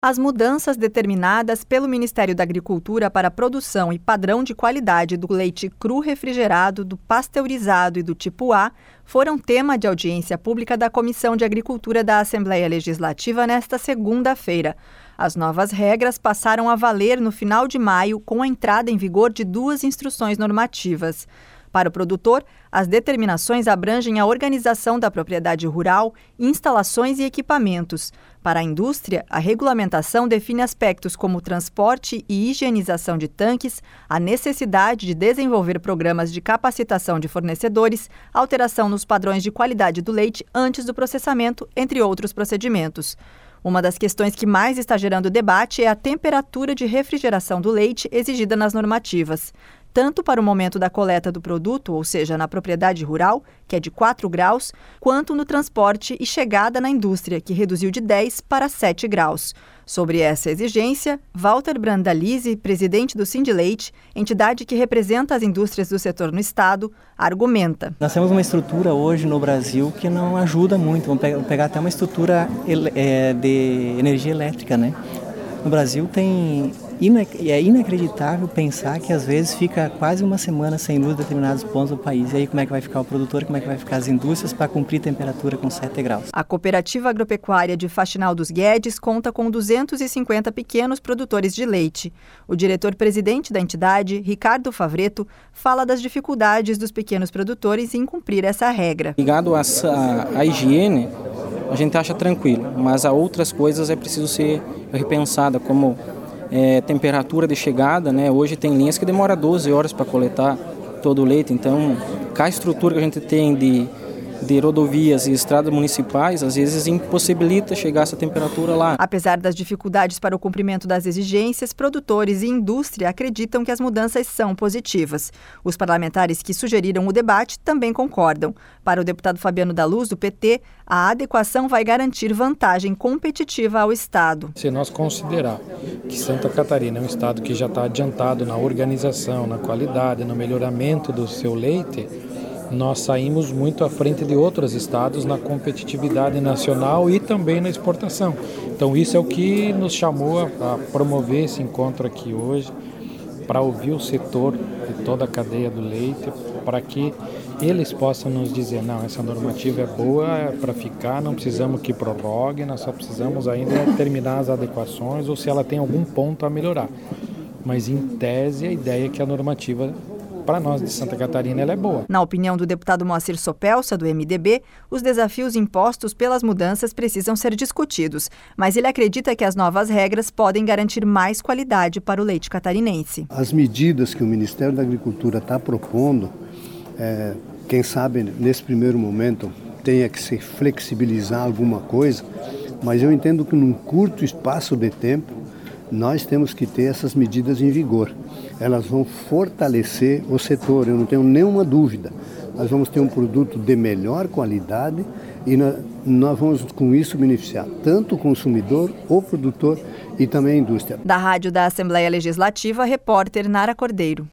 As mudanças determinadas pelo Ministério da Agricultura para a produção e padrão de qualidade do leite cru refrigerado, do pasteurizado e do tipo A foram tema de audiência pública da Comissão de Agricultura da Assembleia Legislativa nesta segunda-feira. As novas regras passaram a valer no final de maio, com a entrada em vigor de 2 instruções normativas. Para o produtor, as determinações abrangem a organização da propriedade rural, instalações e equipamentos. Para a indústria, a regulamentação define aspectos como transporte e higienização de tanques, a necessidade de desenvolver programas de capacitação de fornecedores, alteração nos padrões de qualidade do leite antes do processamento, entre outros procedimentos. Uma das questões que mais está gerando debate é a temperatura de refrigeração do leite exigida nas normativas. Tanto para o momento da coleta do produto, ou seja, na propriedade rural, que é de 4 graus, quanto no transporte e chegada na indústria, que reduziu de 10 para 7 graus. Sobre essa exigência, Walter Brandalize, presidente do Sindileite, entidade que representa as indústrias do setor no estado, argumenta. Nós temos uma estrutura hoje no Brasil que não ajuda muito. Vamos pegar até uma estrutura de energia elétrica, né? No Brasil é inacreditável pensar que às vezes fica quase uma semana sem luz em determinados pontos do país. E aí como é que vai ficar o produtor, como é que vai ficar as indústrias para cumprir temperatura com 7 graus? A Cooperativa Agropecuária de Faxinal dos Guedes conta com 250 pequenos produtores de leite. O diretor-presidente da entidade, Ricardo Favreto, fala das dificuldades dos pequenos produtores em cumprir essa regra. Ligado à higiene, a gente acha tranquilo, mas há outras coisas é preciso ser repensada, como temperatura de chegada, né? Hoje tem linhas que demoram 12 horas para coletar todo o leite, então a estrutura que a gente tem de rodovias e estradas municipais, às vezes impossibilita chegar a essa temperatura lá. Apesar das dificuldades para o cumprimento das exigências, produtores e indústria acreditam que as mudanças são positivas. Os parlamentares que sugeriram o debate também concordam. Para o deputado Fabiano da Luz, do PT, a adequação vai garantir vantagem competitiva ao Estado. Se nós considerar que Santa Catarina é um estado que já está adiantado na organização, na qualidade, no melhoramento do seu leite, nós saímos muito à frente de outros estados na competitividade nacional e também na exportação. Então isso é o que nos chamou a promover esse encontro aqui hoje, para ouvir o setor de toda a cadeia do leite, para que eles possam nos dizer, não, essa normativa é boa, é para ficar, não precisamos que prorrogue, nós só precisamos ainda terminar as adequações ou se ela tem algum ponto a melhorar. Mas em tese a ideia é que a normativa para nós de Santa Catarina ela é boa. Na opinião do deputado Moacir Sopelsa, do MDB, os desafios impostos pelas mudanças precisam ser discutidos, mas ele acredita que as novas regras podem garantir mais qualidade para o leite catarinense. As medidas que o Ministério da Agricultura está propondo, quem sabe nesse primeiro momento tenha que se flexibilizar alguma coisa, mas eu entendo que num curto espaço de tempo nós temos que ter essas medidas em vigor. Elas vão fortalecer o setor, eu não tenho nenhuma dúvida. Nós vamos ter um produto de melhor qualidade e nós vamos com isso beneficiar tanto o consumidor, o produtor e também a indústria. Da Rádio da Assembleia Legislativa, repórter Nara Cordeiro.